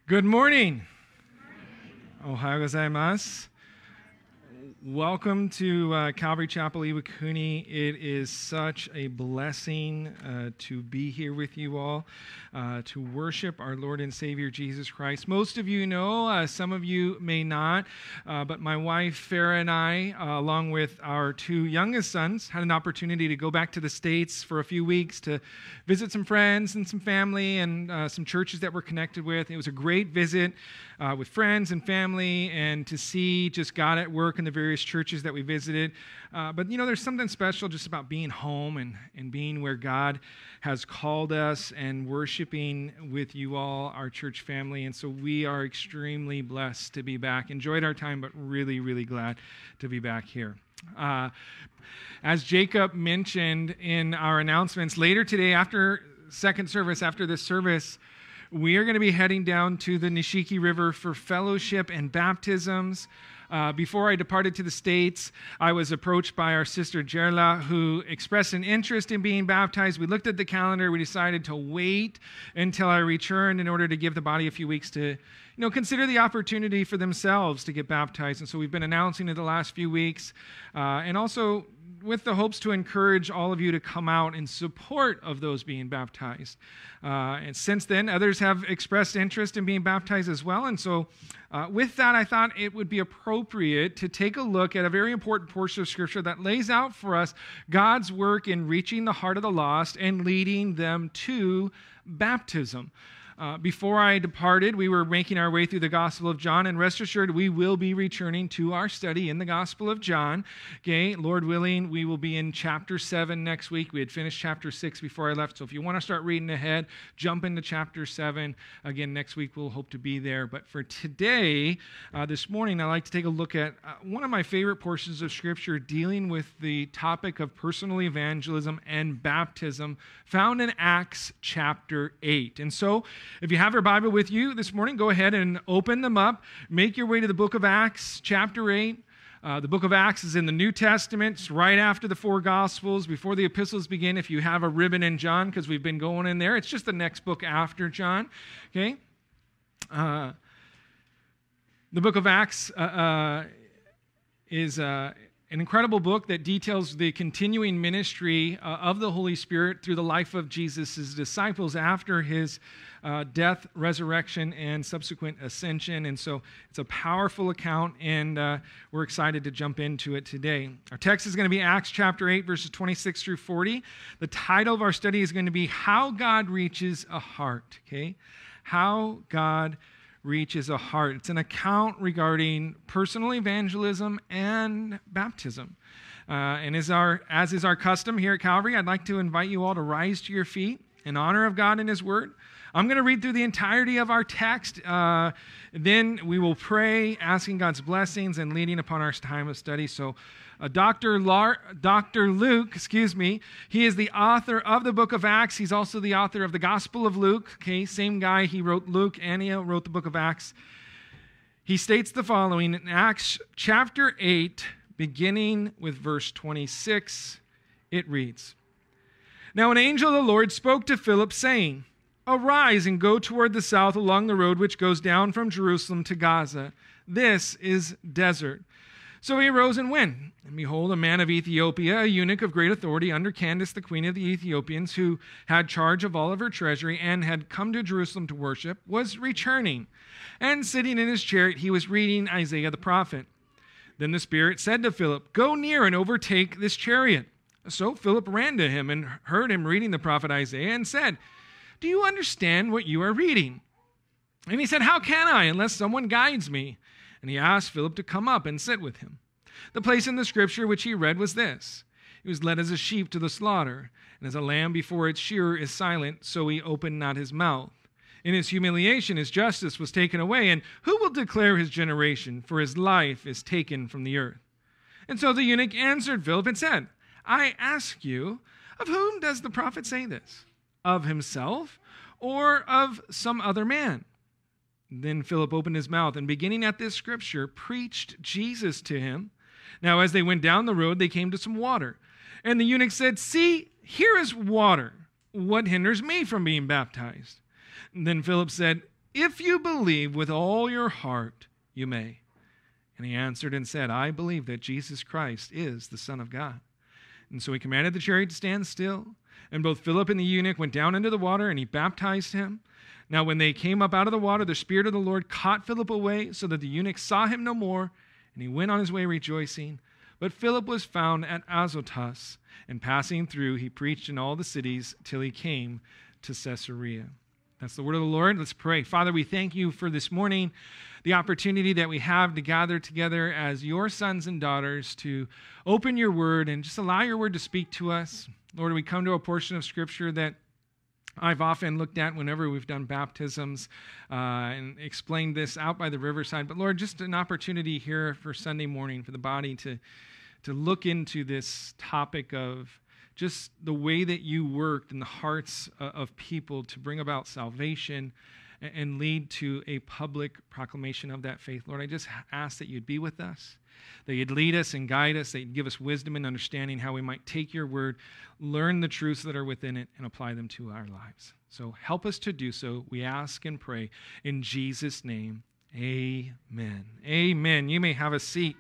Good morning. Ohayou gozaimasu. Welcome to Calvary Chapel Iwakuni. It is such a blessing to be here with you all, to worship our Lord and Savior Jesus Christ. Most of you know, some of you may not, but my wife Farah and I, along with our two youngest sons, had an opportunity to go back to the States for a few weeks to visit some friends and some family and some churches that we're connected with. It was a great visit with friends and family, and to see just God at work in the various churches that we visited. But, you know, there's something special just about being home and being where God has called us and worshiping with you all, our church family. And so we are extremely blessed to be back. Enjoyed our time, but really, really glad to be back here. As Jacob mentioned in our announcements, later today after second service, after this service, we are going to be heading down to the Nishiki River for fellowship and baptisms. Before I departed to the States, I was approached by our sister Gerla, who expressed an interest in being baptized. We looked at the calendar. We decided to wait until I returned in order to give the body a few weeks to, consider the opportunity for themselves to get baptized. And so we've been announcing it the last few weeks, and also with the hopes to encourage all of you to come out in support of those being baptized. And since then, others have expressed interest in being baptized as well. And so with that, I thought it would be appropriate to take a look at a very important portion of Scripture that lays out for us God's work in reaching the heart of the lost and leading them to baptism. Before I departed, we were making our way through the Gospel of John, and rest assured, we will be returning to our study in the Gospel of John. Okay, Lord willing, we will be in chapter 7 next week. We had finished chapter 6 before I left, so if you want to start reading ahead, jump into chapter 7. Again, next week we'll hope to be there. But for today, this morning, I'd like to take a look at one of my favorite portions of Scripture dealing with the topic of personal evangelism and baptism, found in Acts chapter 8. And so, if you have your Bible with you this morning, go ahead and open them up. Make your way to the book of Acts, chapter 8. The book of Acts is in the New Testament. It's right after the four Gospels, before the epistles begin. If you have a ribbon in John, because we've been going in there, it's just the next book after John. Okay? The book of Acts is an incredible book that details the continuing ministry of the Holy Spirit through the life of Jesus' disciples after his death, resurrection, and subsequent ascension. And so it's a powerful account, and we're excited to jump into it today. Our text is going to be Acts chapter 8, verses 26 through 40. The title of our study is going to be How God Reaches a Heart. Okay? How God reaches a heart. It's an account regarding personal evangelism and baptism. And as is our custom here at Calvary, I'd like to invite you all to rise to your feet in honor of God and His Word. I'm going to read through the entirety of our text. Then we will pray, asking God's blessings and leading upon our time of study. So Dr. Luke, he is the author of the book of Acts. He's also the author of the Gospel of Luke. Okay, same guy. He wrote Luke and he wrote the book of Acts. He states the following in Acts chapter 8, beginning with verse 26. It reads, "Now an angel of the Lord spoke to Philip, saying, 'Arise and go toward the south along the road which goes down from Jerusalem to Gaza. This is desert.' So he arose and went. And behold, a man of Ethiopia, a eunuch of great authority under Candace, the queen of the Ethiopians, who had charge of all of her treasury and had come to Jerusalem to worship, was returning. And sitting in his chariot, he was reading Isaiah the prophet. Then the Spirit said to Philip, 'Go near and overtake this chariot.' So Philip ran to him and heard him reading the prophet Isaiah and said, 'Do you understand what you are reading?' And he said, 'How can I unless someone guides me?' And he asked Philip to come up and sit with him. The place in the Scripture which he read was this: He was led as a sheep to the slaughter, and as a lamb before its shearer is silent, so he opened not his mouth. In his humiliation his justice was taken away, and who will declare his generation? For his life is taken from the earth.' And so the eunuch answered Philip and said, 'I ask you, of whom does the prophet say this? Of himself or of some other man?' Then Philip opened his mouth and, beginning at this scripture, preached Jesus to him. Now as they went down the road, they came to some water. And the eunuch said, 'See, here is water. What hinders me from being baptized?' And then Philip said, If you believe with all your heart, you may." And he answered and said, "I believe that Jesus Christ is the Son of God." And so he commanded the chariot to stand still. And both Philip and the eunuch went down into the water, and he baptized him. Now when they came up out of the water, the Spirit of the Lord caught Philip away, so that the eunuch saw him no more, and he went on his way rejoicing. But Philip was found at Azotus, and passing through, he preached in all the cities till he came to Caesarea. That's the word of the Lord. Let's pray. Father, we thank you for this morning, the opportunity that we have to gather together as your sons and daughters to open your word and just allow your word to speak to us. Lord, we come to a portion of Scripture that I've often looked at whenever we've done baptisms and explained this out by the riverside. But Lord, just an opportunity here for Sunday morning for the body to look into this topic of just the way that you worked in the hearts of people to bring about salvation and lead to a public proclamation of that faith. Lord, I just ask that you'd be with us, that you'd lead us and guide us, that you'd give us wisdom and understanding how we might take your word, learn the truths that are within it, and apply them to our lives. So help us to do so, we ask and pray in Jesus' name. Amen. Amen. You may have a seat.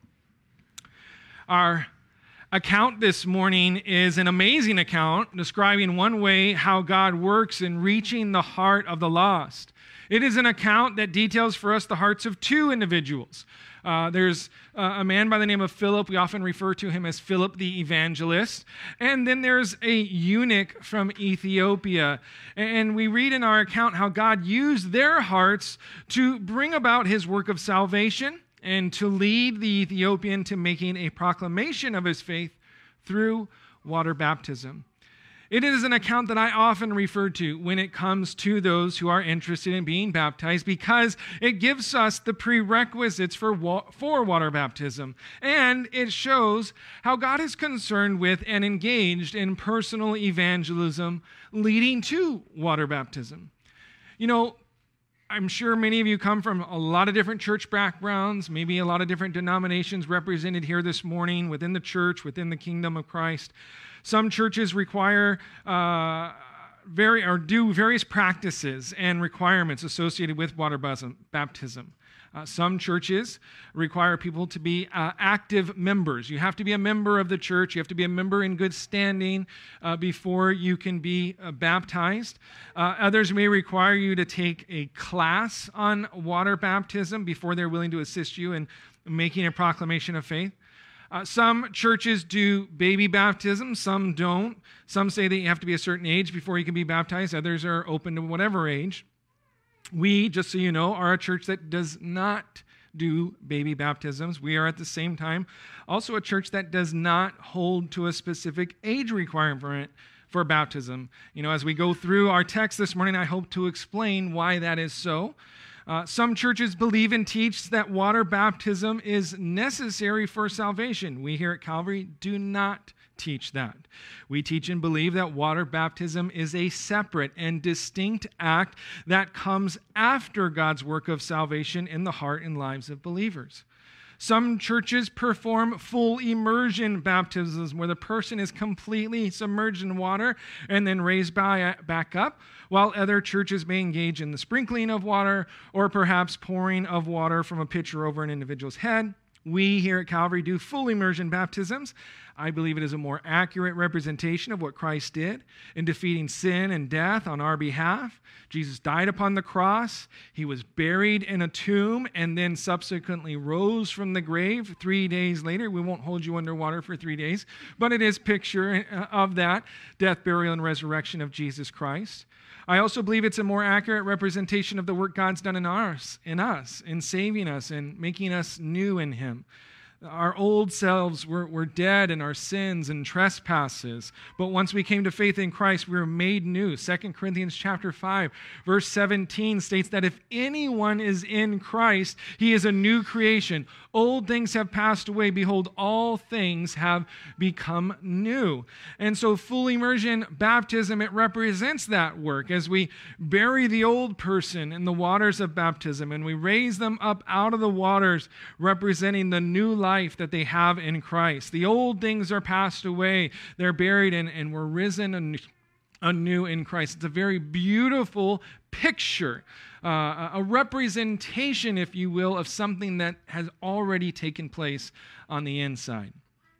Our account this morning is an amazing account describing one way how God works in reaching the heart of the lost. It is an account that details for us the hearts of two individuals. There's a man by the name of Philip. We often refer to him as Philip the evangelist. And then there's a eunuch from Ethiopia. And we read in our account how God used their hearts to bring about his work of salvation and to lead the Ethiopian to making a proclamation of his faith through water baptism. It is an account that I often refer to when it comes to those who are interested in being baptized because it gives us the prerequisites for water baptism. And it shows how God is concerned with and engaged in personal evangelism leading to water baptism. You know, I'm sure many of you come from a lot of different church backgrounds, maybe a lot of different denominations represented here this morning within the church, within the kingdom of Christ. Some churches require do various practices and requirements associated with water baptism. Some churches require people to be active members. You have to be a member of the church. You have to be a member in good standing before you can be baptized. Others may require you to take a class on water baptism before they're willing to assist you in making a proclamation of faith. Some churches do baby baptism, some don't. Some say that you have to be a certain age before you can be baptized. Others are open to whatever age. We, just so you know, are a church that does not do baby baptisms. We are at the same time also a church that does not hold to a specific age requirement for baptism. You know, as we go through our text this morning, I hope to explain why that is so. Some churches believe and teach that water baptism is necessary for salvation. We here at Calvary do not teach that. We teach and believe that water baptism is a separate and distinct act that comes after God's work of salvation in the heart and lives of believers. Some churches perform full immersion baptisms where the person is completely submerged in water and then raised back up, while other churches may engage in the sprinkling of water or perhaps pouring of water from a pitcher over an individual's head. We here at Calvary do full immersion baptisms. I believe it is a more accurate representation of what Christ did in defeating sin and death on our behalf. Jesus died upon the cross. He was buried in a tomb and then subsequently rose from the grave 3 days later. We won't hold you underwater for 3 days, but it is a picture of that death, burial, and resurrection of Jesus Christ. I also believe it's a more accurate representation of the work God's done in us, in saving us and making us new in Him. Our old selves were dead in our sins and trespasses, but once we came to faith in Christ, we were made new. 2 Corinthians chapter 5, verse 17 states that if anyone is in Christ, he is a new creation. Old things have passed away. Behold, all things have become new. And so full immersion baptism, it represents that work as we bury the old person in the waters of baptism and we raise them up out of the waters, representing the new life that they have in Christ. The old things are passed away. They're buried and we're risen anew in Christ. It's a very beautiful picture, a representation, if you will, of something that has already taken place on the inside.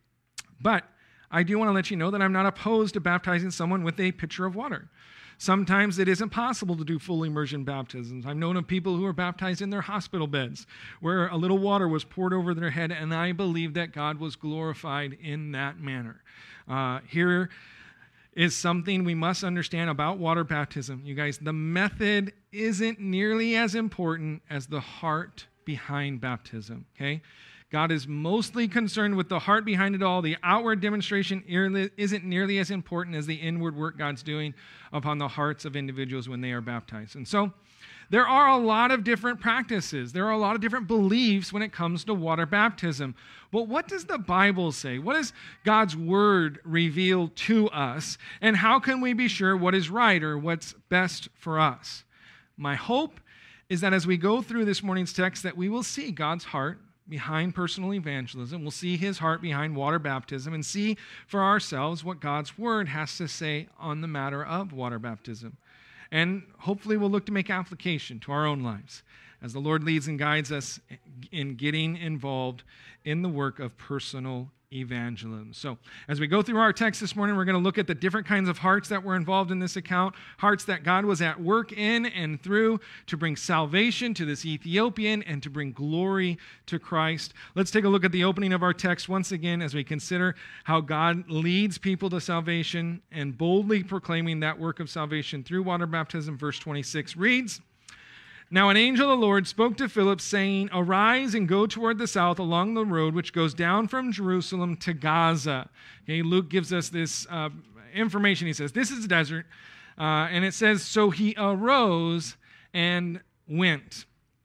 But I do want to let you know that I'm not opposed to baptizing someone with a pitcher of water. Sometimes it isn't possible to do full immersion baptisms. I've known of people who are baptized in their hospital beds where a little water was poured over their head, and I believe that God was glorified in that manner. Here is something we must understand about water baptism. You guys, the method isn't nearly as important as the heart behind baptism, okay? God is mostly concerned with the heart behind it all. The outward demonstration isn't nearly as important as the inward work God's doing upon the hearts of individuals when they are baptized. And so there are a lot of different practices. There are a lot of different beliefs when it comes to water baptism. But what does the Bible say? What does God's word reveal to us? And how can we be sure what is right or what's best for us? My hope is that as we go through this morning's text, that we will see God's heart behind personal evangelism. We'll see his heart behind water baptism and see for ourselves what God's word has to say on the matter of water baptism. And hopefully we'll look to make application to our own lives as the Lord leads and guides us in getting involved in the work of personal evangelism. So as we go through our text this morning, we're going to look at the different kinds of hearts that were involved in this account, hearts that God was at work in and through to bring salvation to this Ethiopian and to bring glory to Christ. Let's take a look at the opening of our text once again as we consider how God leads people to salvation and boldly proclaiming that work of salvation through water baptism. Verse 26 reads, "Now an angel of the Lord spoke to Philip, saying, 'Arise and go toward the south along the road which goes down from Jerusalem to Gaza.'" Okay, Luke gives us this information. He says, this is a desert. And it says, "So he arose and went."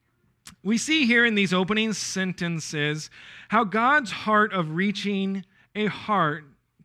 We see here in these opening sentences how God's work of reaching a heart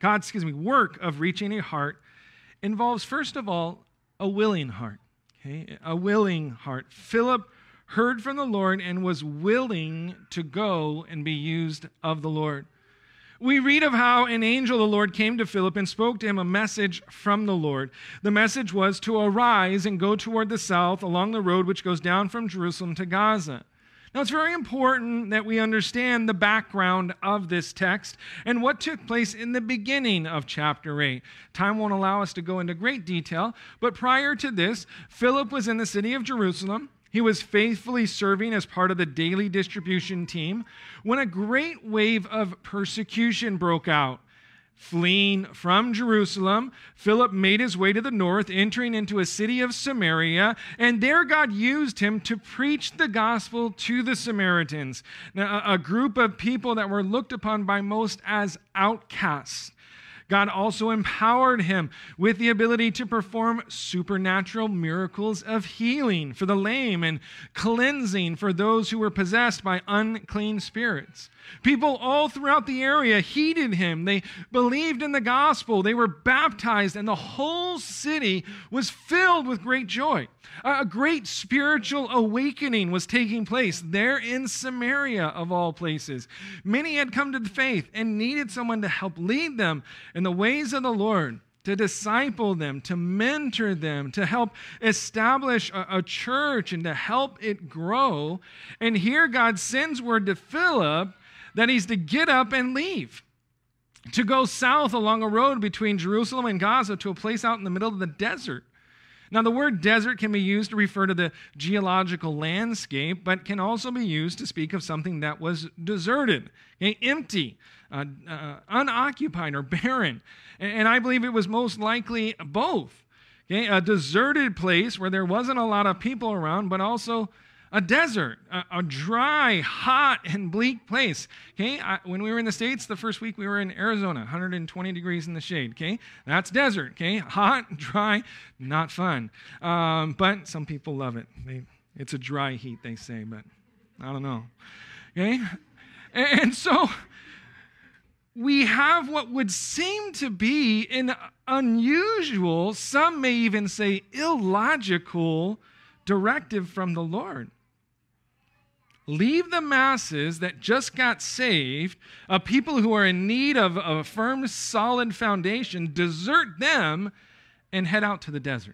involves, first of all, a willing heart. Okay, a willing heart. Philip heard from the Lord and was willing to go and be used of the Lord. We read of how an angel of the Lord came to Philip and spoke to him a message from the Lord. The message was to arise and go toward the south along the road which goes down from Jerusalem to Gaza. Now, it's very important that we understand the background of this text and what took place in the beginning of chapter 8. Time won't allow us to go into great detail, but prior to this, Philip was in the city of Jerusalem. He was faithfully serving as part of the daily distribution team when a great wave of persecution broke out. Fleeing from Jerusalem, Philip made his way to the north, entering into a city of Samaria, and there God used him to preach the gospel to the Samaritans, a group of people that were looked upon by most as outcasts. God also empowered him with the ability to perform supernatural miracles of healing for the lame and cleansing for those who were possessed by unclean spirits. People all throughout the area heeded him. They believed in the gospel. They were baptized, and the whole city was filled with great joy. A great spiritual awakening was taking place there in Samaria, of all places. Many had come to the faith and needed someone to help lead them in the ways of the Lord, to disciple them, to mentor them, to help establish a church and to help it grow. And here God sends word to Philip that he's to get up and leave, to go south along a road between Jerusalem and Gaza to a place out in the middle of the desert. Now, the word desert can be used to refer to the geological landscape, but can also be used to speak of something that was deserted, okay, empty, unoccupied, or barren. And I believe it was most likely both. Okay, a deserted place where there wasn't a lot of people around, but also a desert, a dry, hot, and bleak place. Okay, when we were in the States, the first week we were in Arizona, 120 degrees in the shade. Okay, that's desert. Okay, hot, dry, not fun. But some people love it. It's a dry heat, they say, but I don't know. Okay, and so we have what would seem to be an unusual, some may even say illogical, directive from the Lord. Leave the masses that just got saved, people who are in need of a firm, solid foundation, desert them, and head out to the desert.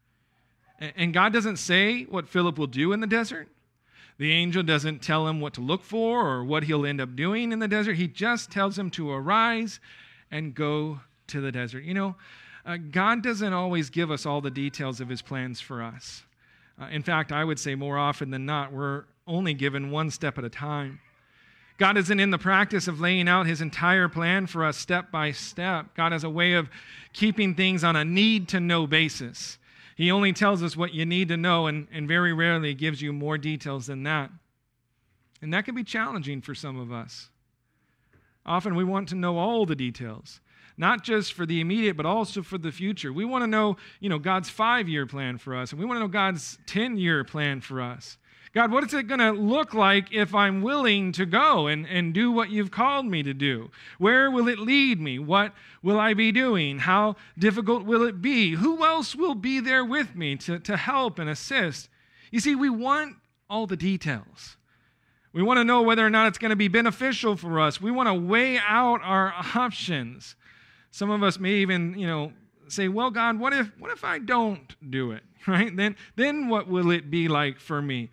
And God doesn't say what Philip will do in the desert. The angel doesn't tell him what to look for or what he'll end up doing in the desert. He just tells him to arise and go to the desert. God doesn't always give us all the details of his plans for us. In fact, I would say more often than not, we're only given one step at a time. God isn't in the practice of laying out his entire plan for us step by step. God has a way of keeping things on a need-to-know basis. He only tells us what you need to know and very rarely gives you more details than that. And that can be challenging for some of us. Often we want to know all the details, not just for the immediate, but also for the future. We want to know, God's 5-year plan for us, and we want to know God's 10-year plan for us. God, what is it going to look like if I'm willing to go and do what you've called me to do? Where will it lead me? What will I be doing? How difficult will it be? Who else will be there with me to help and assist? You see, we want all the details. We want to know whether or not it's going to be beneficial for us. We want to weigh out our options. Some of us may even, say, well, God, what if I don't do it? Right? Then what will it be like for me?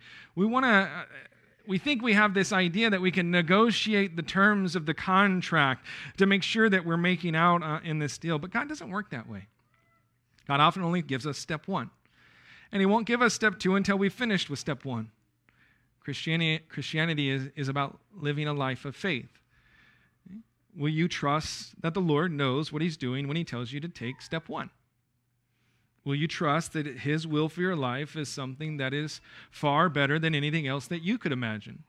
We think we have this idea that we can negotiate the terms of the contract to make sure that we're making out in this deal. But God doesn't work that way. God often only gives us step 1. And he won't give us step 2 until we've finished with step 1. Christianity is about living a life of faith. Will you trust that the Lord knows what he's doing when he tells you to take step 1? Will you trust that his will for your life is something that is far better than anything else that you could imagine?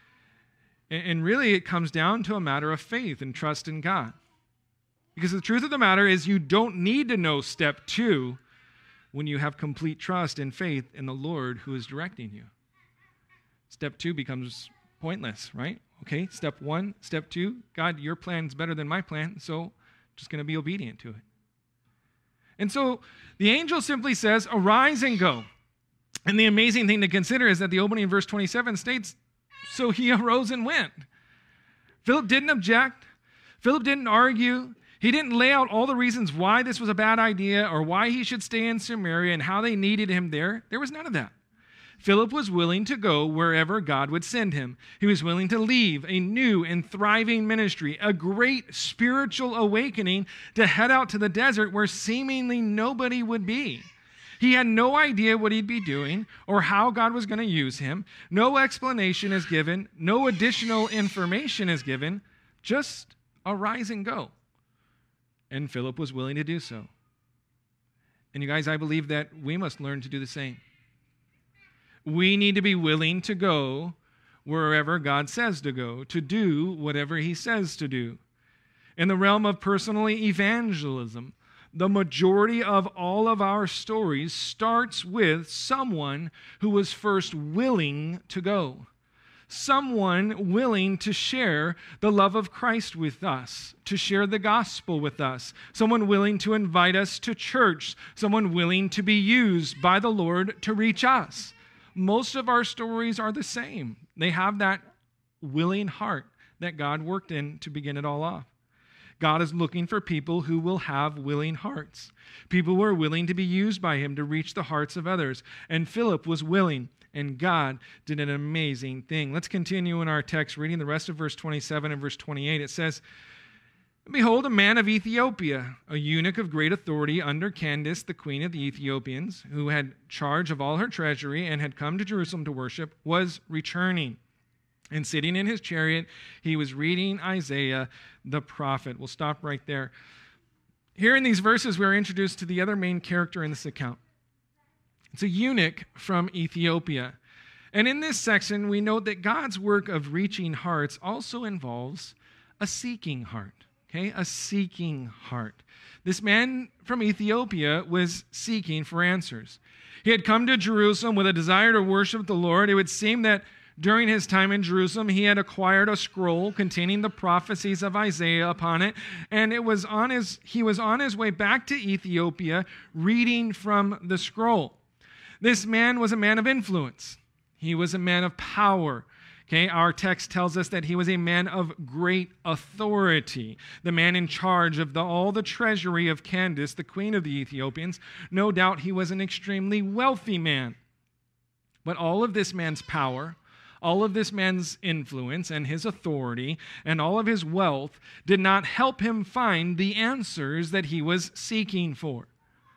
And really, it comes down to a matter of faith and trust in God. Because the truth of the matter is you don't need to know step 2 when you have complete trust and faith in the Lord who is directing you. Step 2 becomes pointless, right? Okay, step 1, step 2, God, your plan's better than my plan, so I'm just going to be obedient to it. And so the angel simply says, arise and go. And the amazing thing to consider is that the opening in verse 27 states, so he arose and went. Philip didn't object. Philip didn't argue. He didn't lay out all the reasons why this was a bad idea or why he should stay in Samaria and how they needed him there. There was none of that. Philip was willing to go wherever God would send him. He was willing to leave a new and thriving ministry, a great spiritual awakening to head out to the desert where seemingly nobody would be. He had no idea what he'd be doing or how God was going to use him. No explanation is given. No additional information is given. Just arise and go. And Philip was willing to do so. And you guys, I believe that we must learn to do the same. We need to be willing to go wherever God says to go, to do whatever he says to do. In the realm of personal evangelism, the majority of all of our stories starts with someone who was first willing to go. Someone willing to share the love of Christ with us, to share the gospel with us. Someone willing to invite us to church. Someone willing to be used by the Lord to reach us. Most of our stories are the same. They have that willing heart that God worked in to begin it all off. God is looking for people who will have willing hearts, people who are willing to be used by him to reach the hearts of others. And Philip was willing, and God did an amazing thing. Let's continue in our text, reading the rest of verse 27 and verse 28. It says, behold, a man of Ethiopia, a eunuch of great authority under Candace, the queen of the Ethiopians, who had charge of all her treasury and had come to Jerusalem to worship, was returning. And sitting in his chariot, he was reading Isaiah the prophet. We'll stop right there. Here in these verses, we're introduced to the other main character in this account. It's a eunuch from Ethiopia. And in this section, we note that God's work of reaching hearts also involves a seeking heart. Okay, a seeking heart. This man from Ethiopia was seeking for answers. He had come to Jerusalem with a desire to worship the Lord. It would seem that during his time in Jerusalem, he had acquired a scroll containing the prophecies of Isaiah upon it, and he was on his way back to Ethiopia reading from the scroll. This man was a man of influence. He was a man of power. Okay, our text tells us that he was a man of great authority, the man in charge of all the treasury of Candace, the queen of the Ethiopians. No doubt he was an extremely wealthy man. But all of this man's power, all of this man's influence and his authority and all of his wealth did not help him find the answers that he was seeking for.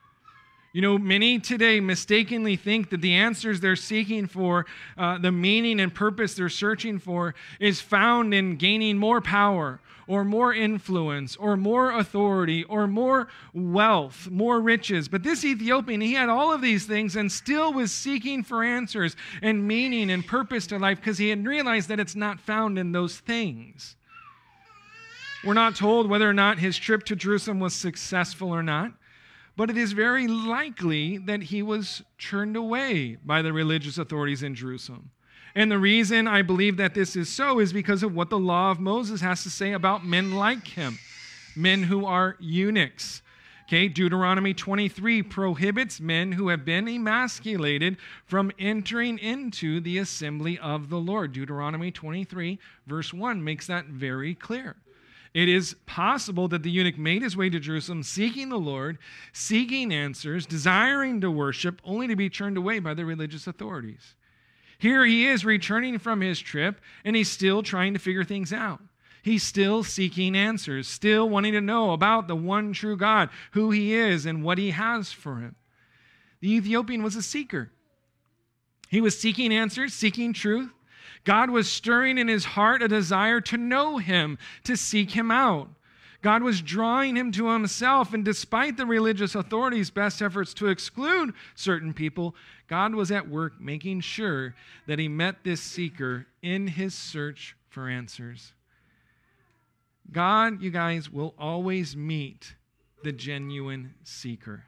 You know, many today mistakenly think that the answers they're seeking for, the meaning and purpose they're searching for, is found in gaining more power or more influence or more authority or more wealth, more riches. But this Ethiopian, he had all of these things and still was seeking for answers and meaning and purpose to life because he had realized that it's not found in those things. We're not told whether or not his trip to Jerusalem was successful or not. But it is very likely that he was turned away by the religious authorities in Jerusalem. And the reason I believe that this is so is because of what the law of Moses has to say about men like him, men who are eunuchs. Okay, Deuteronomy 23 prohibits men who have been emasculated from entering into the assembly of the Lord. Deuteronomy 23 verse 1 makes that very clear. It is possible that the eunuch made his way to Jerusalem seeking the Lord, seeking answers, desiring to worship, only to be turned away by the religious authorities. Here he is returning from his trip, and he's still trying to figure things out. He's still seeking answers, still wanting to know about the one true God, who he is and what he has for him. The Ethiopian was a seeker. He was seeking answers, seeking truth. God was stirring in his heart a desire to know him, to seek him out. God was drawing him to himself, and despite the religious authorities' best efforts to exclude certain people, God was at work making sure that he met this seeker in his search for answers. God, you guys, will always meet the genuine seeker.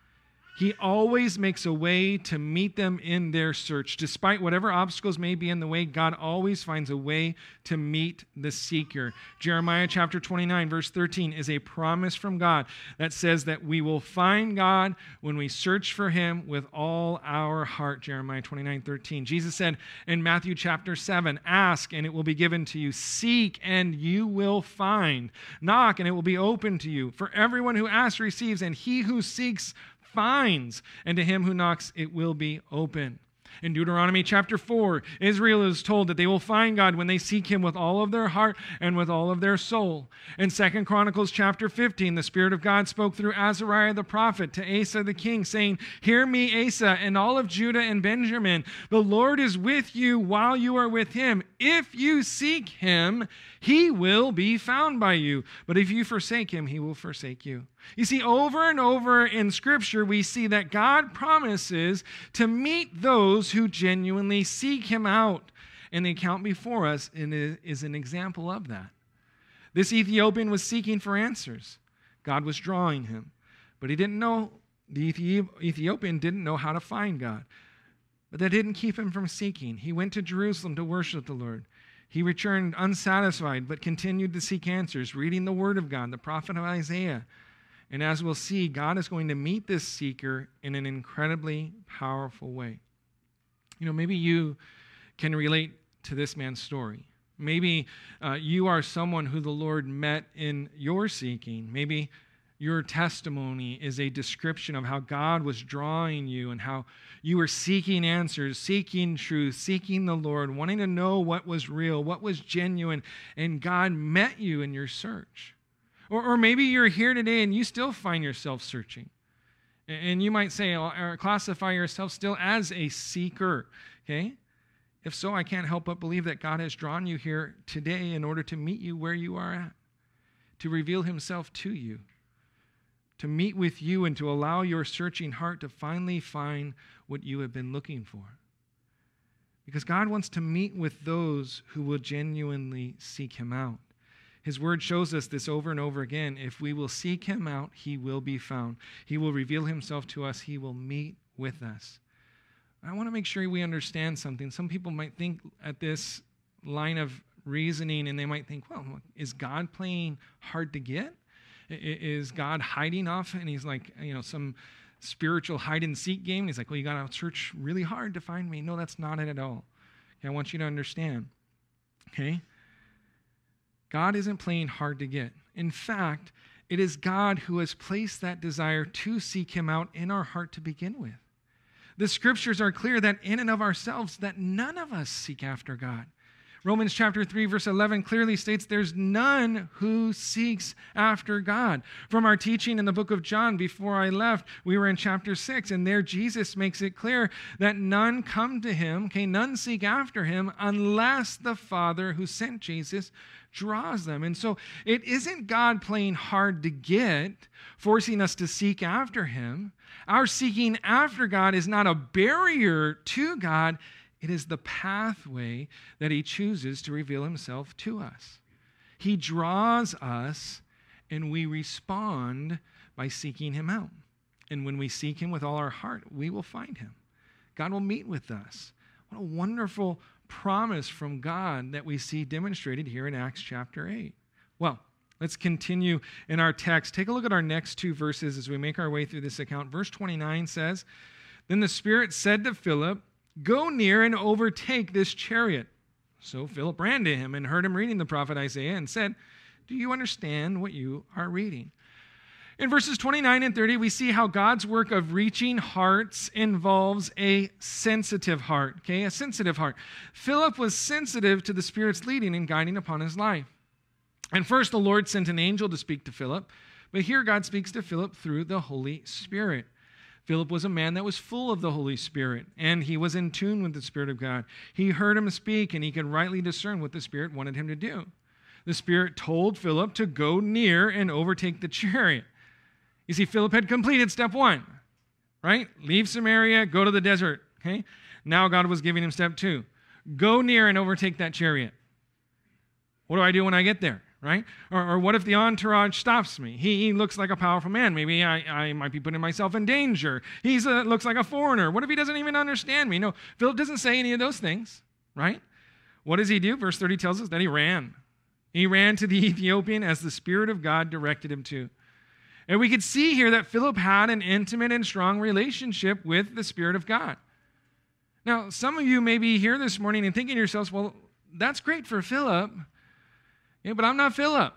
He always makes a way to meet them in their search. Despite whatever obstacles may be in the way, God always finds a way to meet the seeker. Jeremiah chapter 29, verse 13 is a promise from God that says that we will find God when we search for him with all our heart. Jeremiah 29, 13. Jesus said in Matthew chapter 7, ask and it will be given to you. Seek and you will find. Knock and it will be open to you. For everyone who asks receives, and he who seeks finds, and to him who knocks it will be open. In Deuteronomy chapter 4, Israel is told that they will find God when they seek him with all of their heart and with all of their soul. In 2 Chronicles chapter 15, the Spirit of God spoke through Azariah the prophet to Asa the king, saying, hear me, Asa, and all of Judah and Benjamin. The Lord is with you while you are with him. If you seek him, he will be found by you. But if you forsake him, he will forsake you. You see, over and over in Scripture, we see that God promises to meet those who genuinely seek him out. And the account before us is an example of that. This Ethiopian was seeking for answers. God was drawing him. But he didn't know, the Ethiopian didn't know how to find God. But that didn't keep him from seeking. He went to Jerusalem to worship the Lord. He returned unsatisfied, but continued to seek answers, reading the Word of God, the prophet of Isaiah. And as we'll see, God is going to meet this seeker in an incredibly powerful way. You know, maybe you can relate to this man's story. Maybe you are someone who the Lord met in your seeking. Maybe your testimony is a description of how God was drawing you and how you were seeking answers, seeking truth, seeking the Lord, wanting to know what was real, what was genuine, and God met you in your search. Or maybe you're here today and you still find yourself searching. And you might say, or classify yourself still as a seeker, okay? If so, I can't help but believe that God has drawn you here today in order to meet you where you are at, to reveal himself to you, to meet with you and to allow your searching heart to finally find what you have been looking for. Because God wants to meet with those who will genuinely seek him out. His word shows us this over and over again. If we will seek him out, he will be found. He will reveal himself to us. He will meet with us. I want to make sure we understand something. Some people might think at this line of reasoning, and they might think, well, is God playing hard to get? Is God hiding off? And he's like, some spiritual hide and seek game. He's like, well, you got to search really hard to find me. No, that's not it at all. Okay, I want you to understand. Okay? God isn't playing hard to get. In fact, it is God who has placed that desire to seek him out in our heart to begin with. The scriptures are clear that in and of ourselves, that none of us seek after God. Romans chapter 3, verse 11 clearly states there's none who seeks after God. From our teaching in the book of John, before I left, we were in chapter 6, and there Jesus makes it clear that none come to him, okay, none seek after him unless the Father who sent Jesus draws them. And so it isn't God playing hard to get, forcing us to seek after him. Our seeking after God is not a barrier to God. It is the pathway that he chooses to reveal himself to us. He draws us, and we respond by seeking him out. And when we seek him with all our heart, we will find him. God will meet with us. What a wonderful promise from God that we see demonstrated here in Acts chapter 8. Well, let's continue in our text. Take a look at our next two verses as we make our way through this account. Verse 29 says, "Then the Spirit said to Philip, 'Go near and overtake this chariot.' So Philip ran to him and heard him reading the prophet Isaiah and said, 'Do you understand what you are reading?'" In verses 29 and 30, we see how God's work of reaching hearts involves a sensitive heart, okay? A sensitive heart. Philip was sensitive to the Spirit's leading and guiding upon his life. And first, the Lord sent an angel to speak to Philip, but here God speaks to Philip through the Holy Spirit. Philip was a man that was full of the Holy Spirit, and he was in tune with the Spirit of God. He heard him speak, and he could rightly discern what the Spirit wanted him to do. The Spirit told Philip to go near and overtake the chariot. You see, Philip had completed step one, right? Leave Samaria, go to the desert, okay? Now God was giving him step two. Go near and overtake that chariot. What do I do when I get there, right? Or what if the entourage stops me? He looks like a powerful man. Maybe I might be putting myself in danger. He looks like a foreigner. What if he doesn't even understand me? No, Philip doesn't say any of those things, right? What does he do? Verse 30 tells us that he ran. He ran to the Ethiopian as the Spirit of God directed him to. And we could see here that Philip had an intimate and strong relationship with the Spirit of God. Now, some of you may be here this morning and thinking to yourselves, well, that's great for Philip, but I'm not Philip.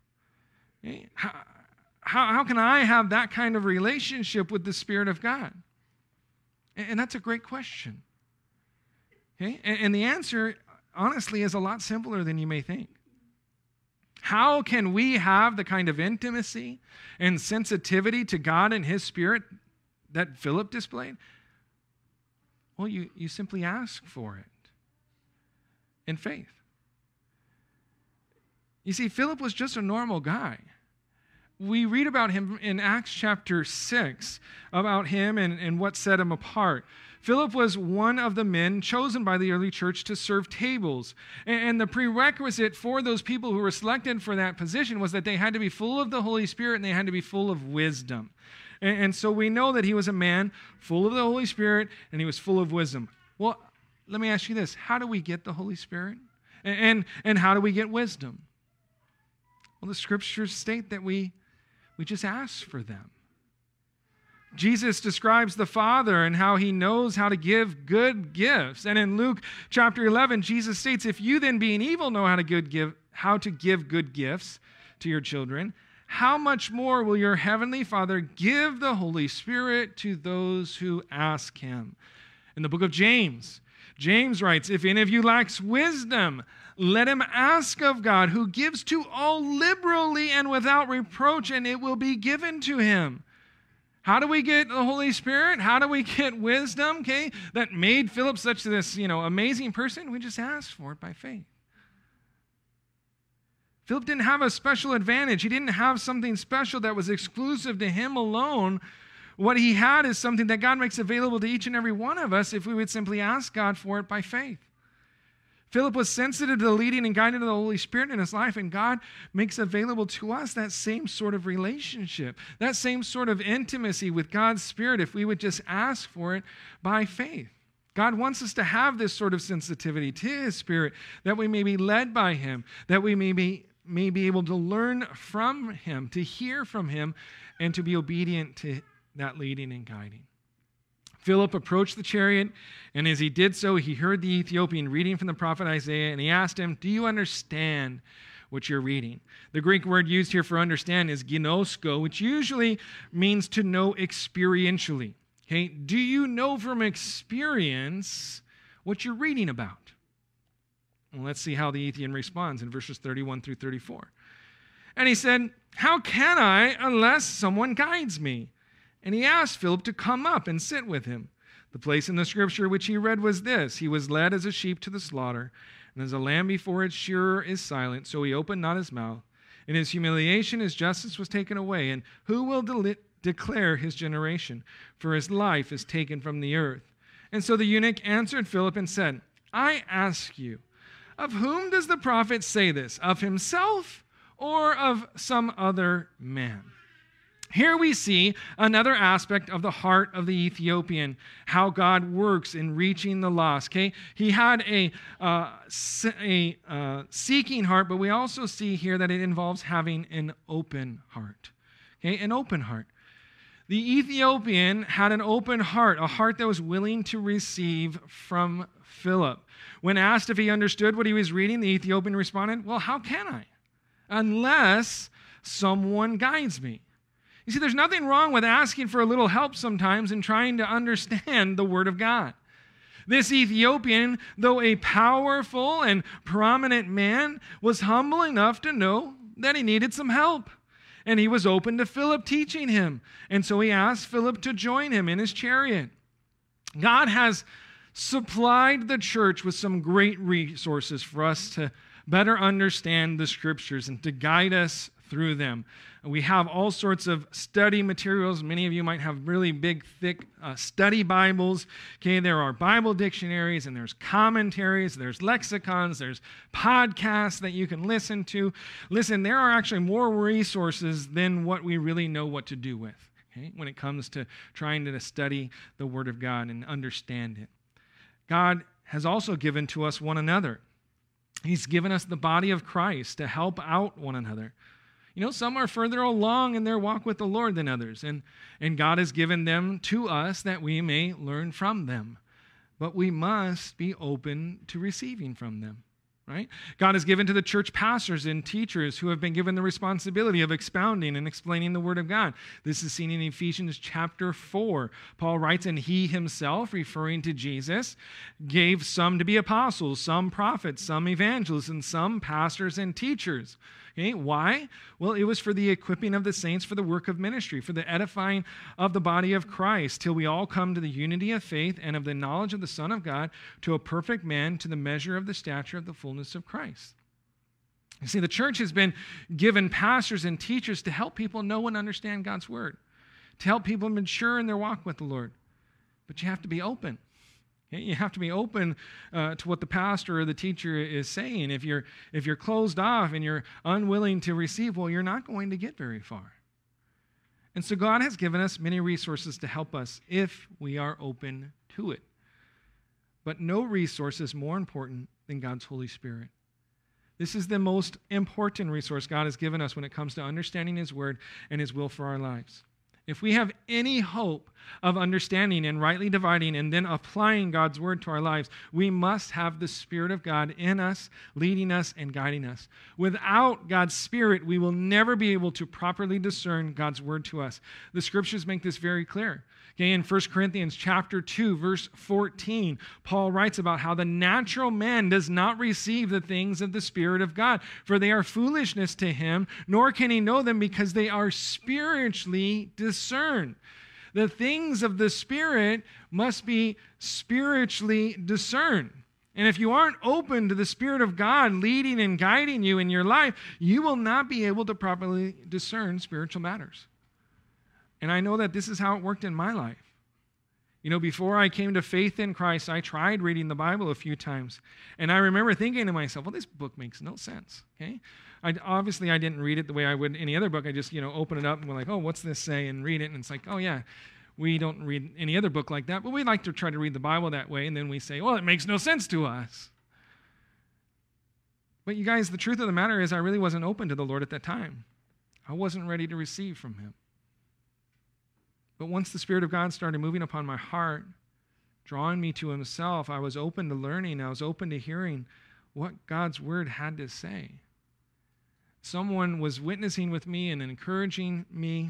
How can I have that kind of relationship with the Spirit of God? And that's a great question. Okay? And the answer, honestly, is a lot simpler than you may think. How can we have the kind of intimacy and sensitivity to God and his Spirit that Philip displayed? Well, you simply ask for it in faith. You see, Philip was just a normal guy. We read about him in Acts chapter 6, about him and what set him apart. Philip was one of the men chosen by the early church to serve tables. And the prerequisite for those people who were selected for that position was that they had to be full of the Holy Spirit and they had to be full of wisdom. And so we know that he was a man full of the Holy Spirit and he was full of wisdom. Well, let me ask you this. How do we get the Holy Spirit? And how do we get wisdom? Well, the scriptures state that we just ask for them. Jesus describes the Father and how he knows how to give good gifts. And in Luke chapter 11, Jesus states, "If you then being evil know how to give good gifts to your children, how much more will your heavenly Father give the Holy Spirit to those who ask him?" In the book of James, James writes, "If any of you lacks wisdom, let him ask of God, who gives to all liberally and without reproach, and it will be given to him." How do we get the Holy Spirit? How do we get wisdom, okay, that made Philip such this, amazing person? We just ask for it by faith. Philip didn't have a special advantage. He didn't have something special that was exclusive to him alone. What he had is something that God makes available to each and every one of us if we would simply ask God for it by faith. Philip was sensitive to the leading and guiding of the Holy Spirit in his life, and God makes available to us that same sort of relationship, that same sort of intimacy with God's Spirit if we would just ask for it by faith. God wants us to have this sort of sensitivity to his Spirit, that we may be led by him, that we may be able to learn from him, to hear from him, and to be obedient to that leading and guiding. Philip approached the chariot, and as he did so, he heard the Ethiopian reading from the prophet Isaiah, and he asked him, "Do you understand what you're reading?" The Greek word used here for understand is ginosko, which usually means to know experientially. Okay, do you know from experience what you're reading about? Well, let's see how the Ethiopian responds in verses 31 through 34. And he said, "How can I unless someone guides me?" And he asked Philip to come up and sit with him. The place in the scripture which he read was this: "He was led as a sheep to the slaughter, and as a lamb before its shearer is silent, so he opened not his mouth. In his humiliation his justice was taken away, and who will declare his generation? For his life is taken from the earth." And so the eunuch answered Philip and said, "I ask you, of whom does the prophet say this? Of himself or of some other man?" Here we see another aspect of the heart of the Ethiopian, how God works in reaching the lost. Okay, he had a seeking heart, but we also see here that it involves having an open heart. Okay, an open heart. The Ethiopian had an open heart, a heart that was willing to receive from Philip. When asked if he understood what he was reading, the Ethiopian responded, "Well, how can I? Unless someone guides me." You see, there's nothing wrong with asking for a little help sometimes and trying to understand the Word of God. This Ethiopian, though a powerful and prominent man, was humble enough to know that he needed some help. And he was open to Philip teaching him. And so he asked Philip to join him in his chariot. God has supplied the church with some great resources for us to better understand the Scriptures and to guide us through them. We have all sorts of study materials. Many of you might have really big, thick study Bibles. Okay, there are Bible dictionaries, and there's commentaries, there's lexicons, there's podcasts that you can listen to. Listen, there are actually more resources than what we really know what to do with, okay, when it comes to trying to study the Word of God and understand it. God has also given to us one another. He's given us the body of Christ to help out one another. You know, some are further along in their walk with the Lord than others, and God has given them to us that we may learn from them. But we must be open to receiving from them, right? God has given to the church pastors and teachers who have been given the responsibility of expounding and explaining the Word of God. This is seen in Ephesians chapter 4. Paul writes, "And he himself," referring to Jesus, "gave some to be apostles, some prophets, some evangelists, and some pastors and teachers." Okay, why? Well, it was for the equipping of the saints for the work of ministry, for the edifying of the body of Christ, till we all come to the unity of faith and of the knowledge of the Son of God, to a perfect man, to the measure of the stature of the fullness of Christ. You see, the church has been given pastors and teachers to help people know and understand God's Word, to help people mature in their walk with the Lord. But you have to be open. You have to be open to what the pastor or the teacher is saying. If you're closed off and you're unwilling to receive, well, you're not going to get very far. And so God has given us many resources to help us if we are open to it. But no resource is more important than God's Holy Spirit. This is the most important resource God has given us when it comes to understanding His Word and His will for our lives. If we have any hope of understanding and rightly dividing and then applying God's Word to our lives, we must have the Spirit of God in us, leading us and guiding us. Without God's Spirit, we will never be able to properly discern God's Word to us. The Scriptures make this very clear. Okay, in 1 Corinthians chapter 2, verse 14, Paul writes about how the natural man does not receive the things of the Spirit of God, for they are foolishness to him, nor can he know them because they are spiritually discerned. The things of the Spirit must be spiritually discerned. And if you aren't open to the Spirit of God leading and guiding you in your life, you will not be able to properly discern spiritual matters. And I know that this is how it worked in my life. You know, before I came to faith in Christ, I tried reading the Bible a few times. And I remember thinking to myself, well, this book makes no sense, okay? I didn't read it the way I would any other book. I just, open it up and we're like, oh, what's this say? And read it. And it's like, oh, yeah, we don't read any other book like that. But we like to try to read the Bible that way. And then we say, well, it makes no sense to us. But you guys, the truth of the matter is I really wasn't open to the Lord at that time. I wasn't ready to receive from Him. But once the Spirit of God started moving upon my heart, drawing me to himself, I was open to learning. I was open to hearing what God's word had to say. Someone was witnessing with me and encouraging me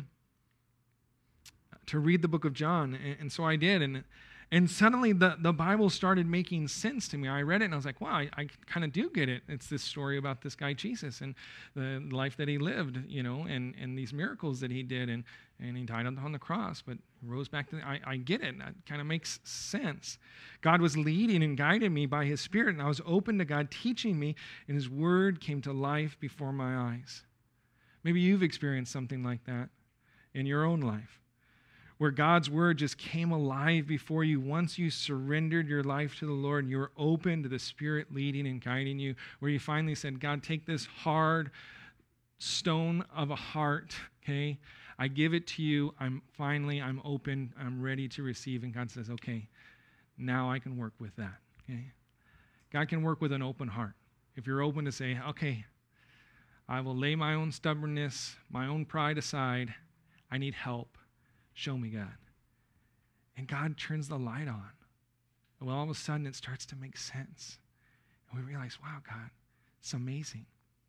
to read the book of John, and so I did. And suddenly the Bible started making sense to me. I read it and I was like, wow, I kind of do get it. It's this story about this guy Jesus and the life that he lived, and these miracles that he did, and he died on the cross, but rose back to I get it. That kind of makes sense. God was leading and guiding me by his Spirit, and I was open to God teaching me, and his word came to life before my eyes. Maybe you've experienced something like that in your own life, where God's word just came alive before you once you surrendered your life to the Lord and you were open to the Spirit leading and guiding you, where you finally said, God, take this hard stone of a heart, okay? I give it to you. I'm open. I'm ready to receive. And God says, okay, now I can work with that, okay? God can work with an open heart. If you're open to say, okay, I will lay my own stubbornness, my own pride aside. I need help. Show me, God. And God turns the light on. And all of a sudden, it starts to make sense. And we realize, wow, God, it's amazing.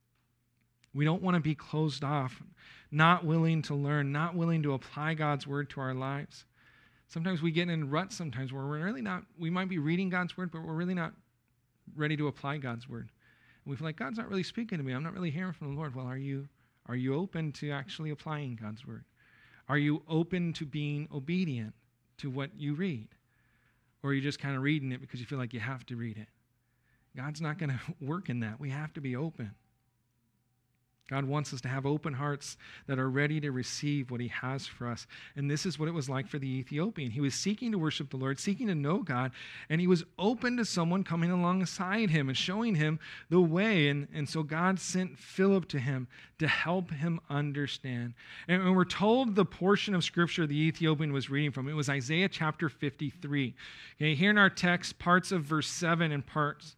We don't want to be closed off, not willing to learn, not willing to apply God's word to our lives. Sometimes we get in ruts sometimes where we might be reading God's word, but we're really not ready to apply God's word. And we feel like God's not really speaking to me. I'm not really hearing from the Lord. Well, are you open to actually applying God's word? Are you open to being obedient to what you read? Or are you just kind of reading it because you feel like you have to read it? God's not going to work in that. We have to be open. God wants us to have open hearts that are ready to receive what he has for us. And this is what it was like for the Ethiopian. He was seeking to worship the Lord, seeking to know God, and he was open to someone coming alongside him and showing him the way. And so God sent Philip to him to help him understand. And we're told the portion of Scripture the Ethiopian was reading from. It was Isaiah chapter 53. Okay, here in our text, parts of verse 7 and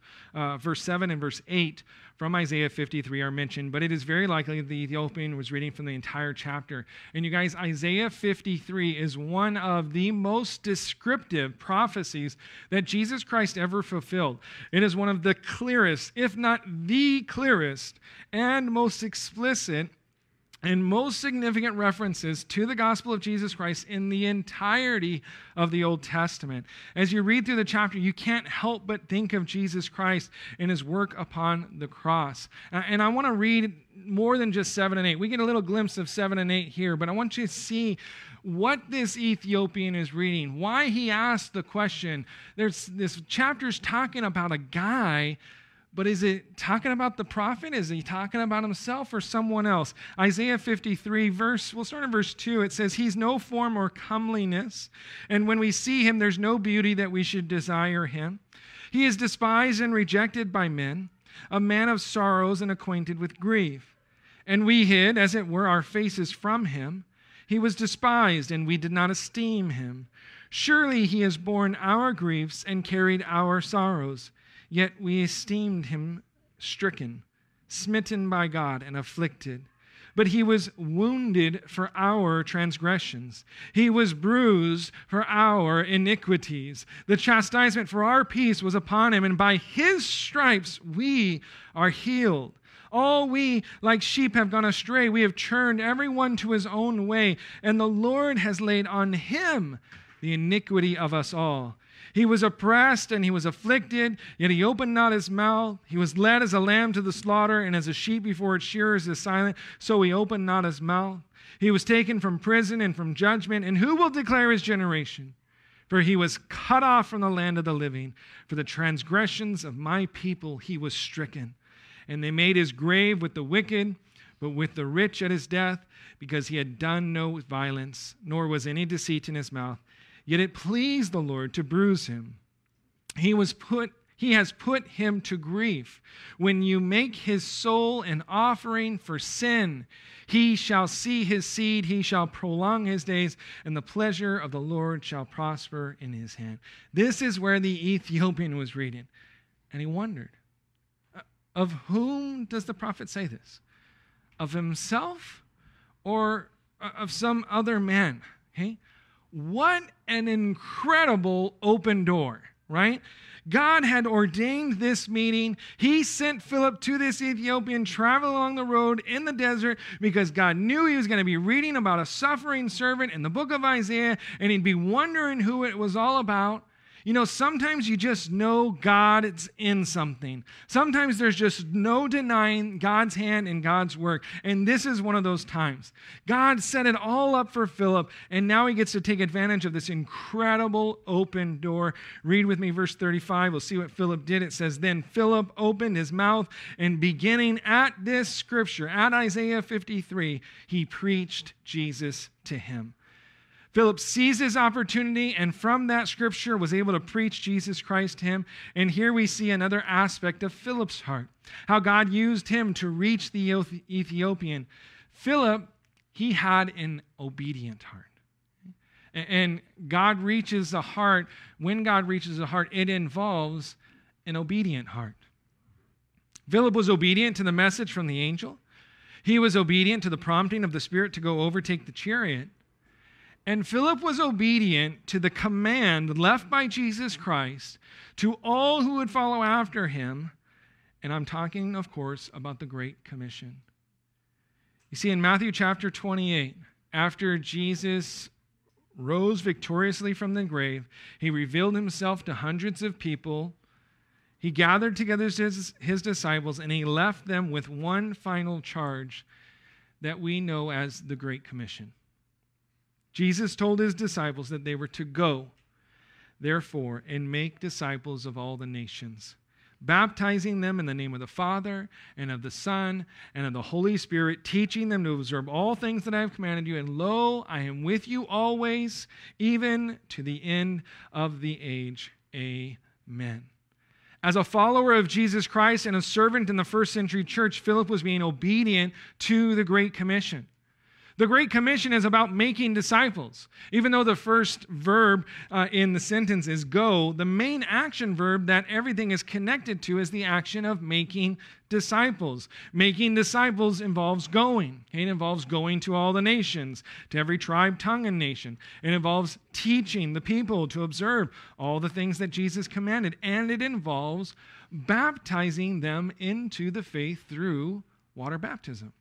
verse 8 from Isaiah 53 are mentioned, but it is very likely the Ethiopian was reading from the entire chapter. And you guys, Isaiah 53 is one of the most descriptive prophecies that Jesus Christ ever fulfilled. It is one of the clearest, if not the clearest, and most explicit and most significant references to the gospel of Jesus Christ in the entirety of the Old Testament. As you read through the chapter, you can't help but think of Jesus Christ and his work upon the cross. And I want to read more than just 7 and 8. We get a little glimpse of 7 and 8 here, but I want you to see what this Ethiopian is reading, why he asked the question. This chapter's talking about a guy, but is it talking about the prophet? Is he talking about himself or someone else? Isaiah 53, we'll start in verse 2. It says, he's no form or comeliness, and when we see him, there's no beauty that we should desire him. He is despised and rejected by men, a man of sorrows and acquainted with grief. And we hid, as it were, our faces from him. He was despised, and we did not esteem him. Surely he has borne our griefs and carried our sorrows. Yet we esteemed him stricken, smitten by God, and afflicted. But he was wounded for our transgressions. He was bruised for our iniquities. The chastisement for our peace was upon him, and by his stripes we are healed. All we, like sheep, have gone astray. We have turned everyone to his own way, and the Lord has laid on him the iniquity of us all. He was oppressed and he was afflicted, yet he opened not his mouth. He was led as a lamb to the slaughter, and as a sheep before its shearers is silent, so he opened not his mouth. He was taken from prison and from judgment, and who will declare his generation? For he was cut off from the land of the living. For the transgressions of my people he was stricken. And they made his grave with the wicked, but with the rich at his death, because he had done no violence, nor was any deceit in his mouth. Yet it pleased the Lord to bruise him. He has put him to grief. When you make his soul an offering for sin, he shall see his seed, he shall prolong his days, and the pleasure of the Lord shall prosper in his hand. This is where the Ethiopian was reading. And he wondered, of whom does the prophet say this? Of himself or of some other man? Okay? what an incredible open door, right? God had ordained this meeting. He sent Philip to this Ethiopian, travel along the road in the desert, because God knew he was going to be reading about a suffering servant in the book of Isaiah, and he'd be wondering who it was all about. You know, sometimes you just know God is in something. Sometimes there's just no denying God's hand in God's work. And this is one of those times. God set it all up for Philip, and now he gets to take advantage of this incredible open door. Read with me verse 35. We'll see what Philip did. It says, "Then Philip opened his mouth, and beginning at this scripture, at Isaiah 53, he preached Jesus to him." Philip seized his opportunity, and from that scripture was able to preach Jesus Christ to him. And here we see another aspect of Philip's heart, how God used him to reach the Ethiopian. Philip, he had an obedient heart. And God reaches a heart. When God reaches a heart, it involves an obedient heart. Philip was obedient to the message from the angel. He was obedient to the prompting of the Spirit to go overtake the chariot. And Philip was obedient to the command left by Jesus Christ to all who would follow after him. And I'm talking, of course, about the Great Commission. You see, in Matthew chapter 28, after Jesus rose victoriously from the grave, he revealed himself to hundreds of people. He gathered together his disciples, and he left them with one final charge that we know as the Great Commission. Jesus told his disciples that they were to go, therefore, and make disciples of all the nations, baptizing them in the name of the Father and of the Son and of the Holy Spirit, teaching them to observe all things that I have commanded you. And lo, I am with you always, even to the end of the age. Amen. As a follower of Jesus Christ and a servant in the first century church, Philip was being obedient to the Great Commission. The Great Commission is about making disciples. Even though the first verb in the sentence is go, the main action verb that everything is connected to is the action of making disciples. Making disciples involves going. It involves going to all the nations, to every tribe, tongue, and nation. It involves teaching the people to observe all the things that Jesus commanded. And it involves baptizing them into the faith through water baptism.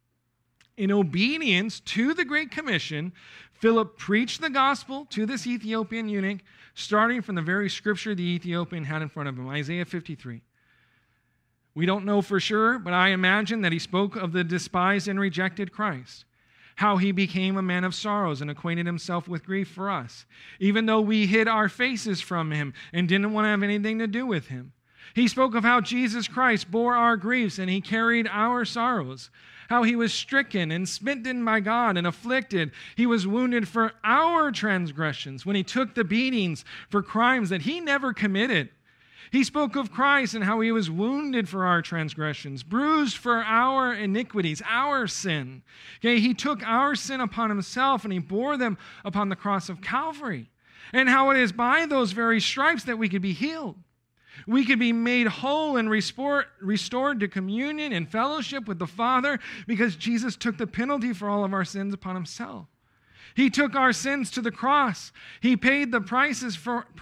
In obedience to the Great Commission, Philip preached the gospel to this Ethiopian eunuch, starting from the very scripture the Ethiopian had in front of him, Isaiah 53. We don't know for sure, but I imagine that he spoke of the despised and rejected Christ, how he became a man of sorrows and acquainted himself with grief for us, even though we hid our faces from him and didn't want to have anything to do with him. He spoke of how Jesus Christ bore our griefs and he carried our sorrows, how he was stricken and smitten by God and afflicted. He was wounded for our transgressions when he took the beatings for crimes that he never committed. He spoke of Christ and how he was wounded for our transgressions, bruised for our iniquities, our sin. Okay, he took our sin upon himself and he bore them upon the cross of Calvary. And how it is by those very stripes that we could be healed. We could be made whole and restored to communion and fellowship with the Father because Jesus took the penalty for all of our sins upon himself. He took our sins to the cross. He paid the price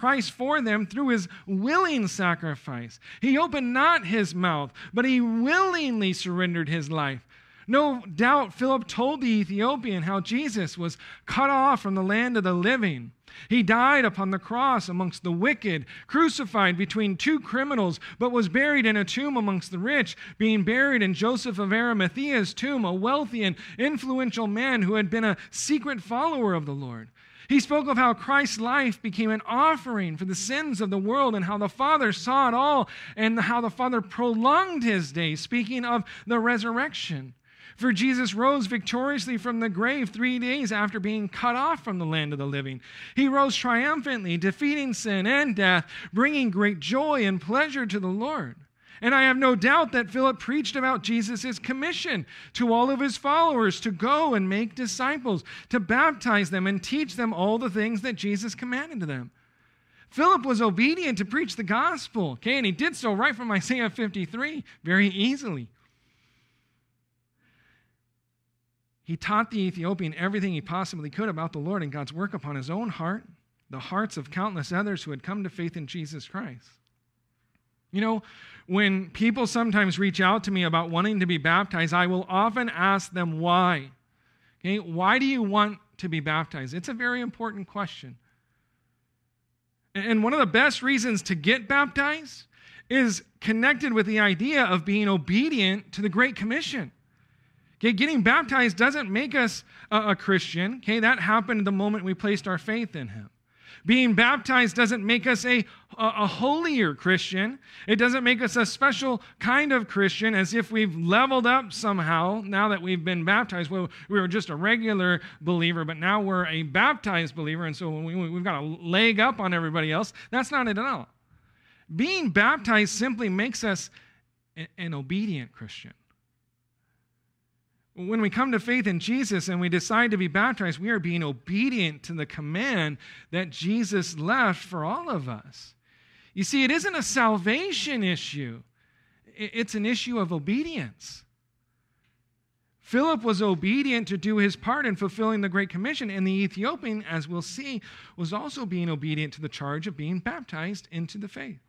for them through his willing sacrifice. He opened not his mouth, but he willingly surrendered his life. No doubt Philip told the Ethiopian how Jesus was cut off from the land of the living. He died upon the cross amongst the wicked, crucified between two criminals, but was buried in a tomb amongst the rich, being buried in Joseph of Arimathea's tomb, a wealthy and influential man who had been a secret follower of the Lord. He spoke of how Christ's life became an offering for the sins of the world and how the Father saw it all and how the Father prolonged his days, speaking of the resurrection. For Jesus rose victoriously from the grave 3 days after being cut off from the land of the living. He rose triumphantly, defeating sin and death, bringing great joy and pleasure to the Lord. And I have no doubt that Philip preached about Jesus' commission to all of his followers to go and make disciples, to baptize them and teach them all the things that Jesus commanded to them. Philip was obedient to preach the gospel, okay, and he did so right from Isaiah 53 very easily. He taught the Ethiopian everything he possibly could about the Lord and God's work upon his own heart, the hearts of countless others who had come to faith in Jesus Christ. You know, when people sometimes reach out to me about wanting to be baptized, I will often ask them why. Okay, why do you want to be baptized? It's a very important question. And one of the best reasons to get baptized is connected with the idea of being obedient to the Great Commission. Okay, getting baptized doesn't make us a Christian. Okay, that happened the moment we placed our faith in him. Being baptized doesn't make us a holier Christian. It doesn't make us a special kind of Christian, as if we've leveled up somehow now that we've been baptized. Well, we were just a regular believer, but now we're a baptized believer, and so we've got a leg up on everybody else. That's not it at all. Being baptized simply makes us an obedient Christian. When we come to faith in Jesus and we decide to be baptized, we are being obedient to the command that Jesus left for all of us. You see, it isn't a salvation issue. It's an issue of obedience. Philip was obedient to do his part in fulfilling the Great Commission, and the Ethiopian, as we'll see, was also being obedient to the charge of being baptized into the faith.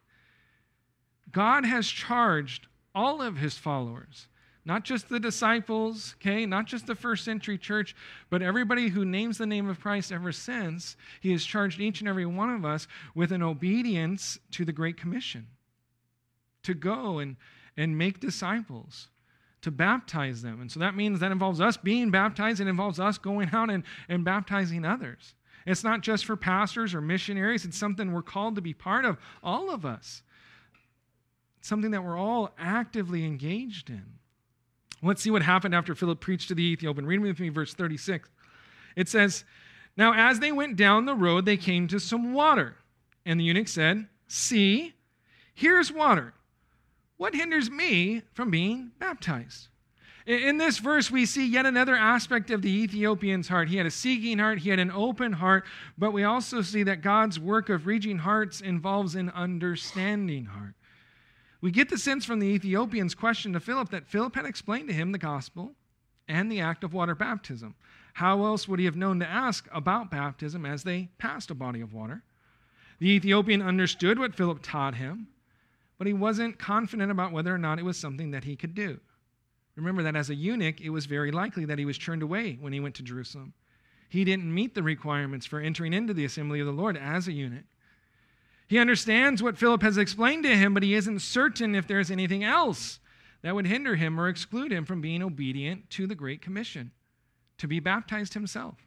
God has charged all of his followers, not just the disciples, okay, not just the first century church, but everybody who names the name of Christ ever since. He has charged each and every one of us with an obedience to the Great Commission, to go and make disciples, to baptize them. And so that means that involves us being baptized. It involves us going out and baptizing others. It's not just for pastors or missionaries. It's something we're called to be part of, all of us. It's something that we're all actively engaged in. Let's see what happened after Philip preached to the Ethiopian. Read with me verse 36. It says, "Now as they went down the road, they came to some water. And the eunuch said, 'See, here's water. What hinders me from being baptized?'" In this verse, we see yet another aspect of the Ethiopian's heart. He had a seeking heart. He had an open heart. But we also see that God's work of reaching hearts involves an understanding heart. We get the sense from the Ethiopian's question to Philip that Philip had explained to him the gospel and the act of water baptism. How else would he have known to ask about baptism as they passed a body of water? The Ethiopian understood what Philip taught him, but he wasn't confident about whether or not it was something that he could do. Remember that as a eunuch, it was very likely that he was turned away when he went to Jerusalem. He didn't meet the requirements for entering into the assembly of the Lord as a eunuch. He understands what Philip has explained to him, but he isn't certain if there's anything else that would hinder him or exclude him from being obedient to the Great Commission, to be baptized himself.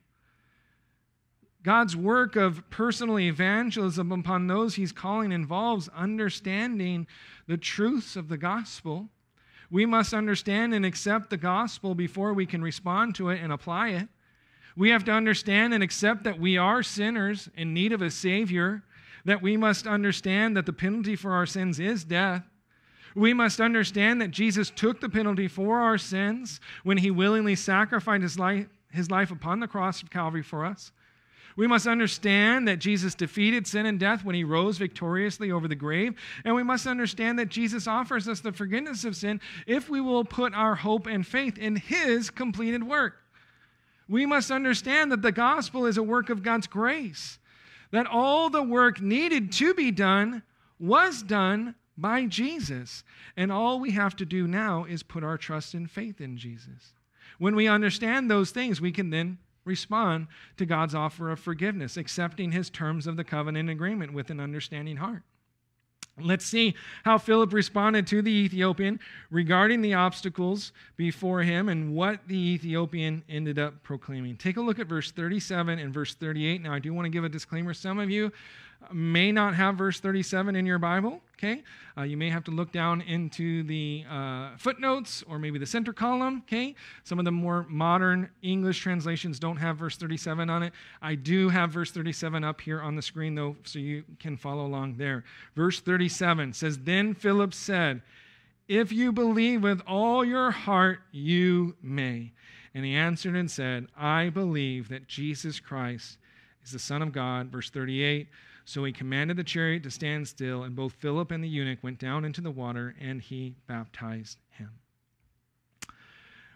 God's work of personal evangelism upon those he's calling involves understanding the truths of the gospel. We must understand and accept the gospel before we can respond to it and apply it. We have to understand and accept that we are sinners in need of a Savior, that we must understand that the penalty for our sins is death. We must understand that Jesus took the penalty for our sins when he willingly sacrificed his life upon the cross of Calvary for us. We must understand that Jesus defeated sin and death when he rose victoriously over the grave. And we must understand that Jesus offers us the forgiveness of sin if we will put our hope and faith in his completed work. We must understand that the gospel is a work of God's grace, that all the work needed to be done was done by Jesus. And all we have to do now is put our trust and faith in Jesus. When we understand those things, we can then respond to God's offer of forgiveness, accepting his terms of the covenant agreement with an understanding heart. Let's see how Philip responded to the Ethiopian regarding the obstacles before him and what the Ethiopian ended up proclaiming. Take a look at verse 37 and verse 38. Now, I do want to give a disclaimer. Some of you may not have verse 37 in your Bible, okay? You may have to look down into the footnotes or maybe the center column, okay? Some of the more modern English translations don't have verse 37 on it. I do have verse 37 up here on the screen, though, so you can follow along there. Verse 37 says, "Then Philip said, 'If you believe with all your heart, you may.' And he answered and said, 'I believe that Jesus Christ is the Son of God.'" Verse 38, "So he commanded the chariot to stand still, and both Philip and the eunuch went down into the water, and he baptized him."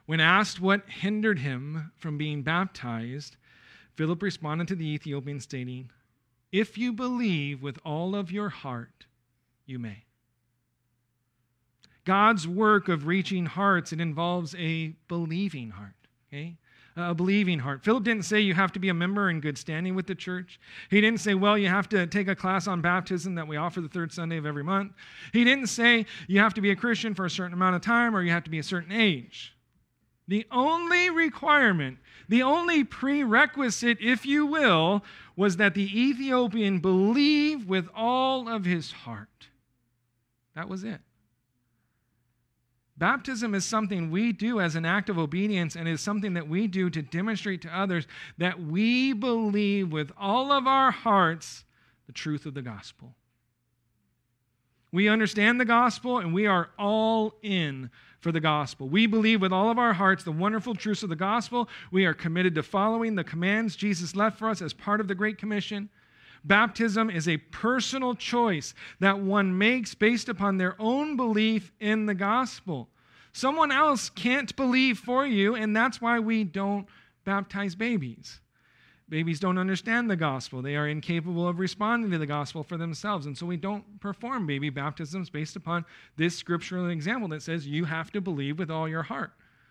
When asked what hindered him from being baptized, Philip responded to the Ethiopian stating, "If you believe with all of your heart, you may." God's work of reaching hearts, it involves a believing heart, okay? A believing heart. Philip didn't say you have to be a member in good standing with the church. He didn't say, well, you have to take a class on baptism that we offer the third Sunday of every month. He didn't say you have to be a Christian for a certain amount of time or you have to be a certain age. The only requirement, the only prerequisite, if you will, was that the Ethiopian believe with all of his heart. That was it. Baptism is something we do as an act of obedience and is something that we do to demonstrate to others that we believe with all of our hearts the truth of the gospel. We understand the gospel and we are all in for the gospel. We believe with all of our hearts the wonderful truths of the gospel. We are committed to following the commands Jesus left for us as part of the Great Commission. Baptism is a personal choice that one makes based upon their own belief in the gospel. Someone else can't believe for you, and that's why we don't baptize babies. Babies don't understand the gospel. They are incapable of responding to the gospel for themselves, and so we don't perform baby baptisms based upon this scriptural example that says you have to believe with all your heart.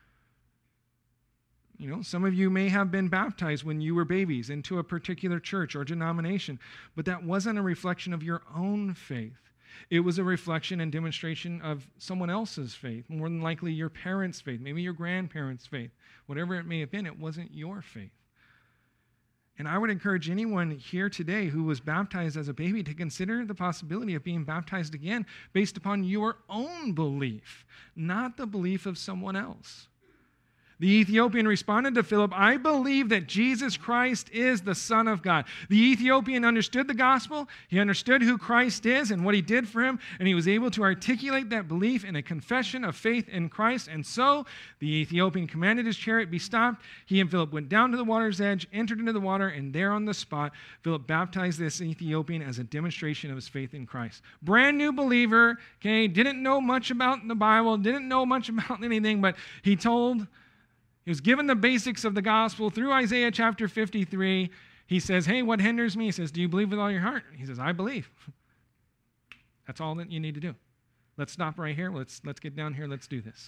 You know, some of you may have been baptized when you were babies into a particular church or denomination, but that wasn't a reflection of your own faith. It was a reflection and demonstration of someone else's faith, more than likely your parents' faith, maybe your grandparents' faith. Whatever it may have been, it wasn't your faith. And I would encourage anyone here today who was baptized as a baby to consider the possibility of being baptized again based upon your own belief, not the belief of someone else. The Ethiopian responded to Philip, "I believe that Jesus Christ is the Son of God." The Ethiopian understood the gospel. He understood who Christ is and what he did for him, and he was able to articulate that belief in a confession of faith in Christ. And so the Ethiopian commanded his chariot be stopped. He and Philip went down to the water's edge, entered into the water, and there on the spot, Philip baptized this Ethiopian as a demonstration of his faith in Christ. Brand new believer, okay, didn't know much about the Bible, didn't know much about anything, but he was given the basics of the gospel through Isaiah chapter 53. He says, hey, what hinders me? He says, do you believe with all your heart? He says, I believe. That's all that you need to do. Let's stop right here. Let's get down here. Let's do this.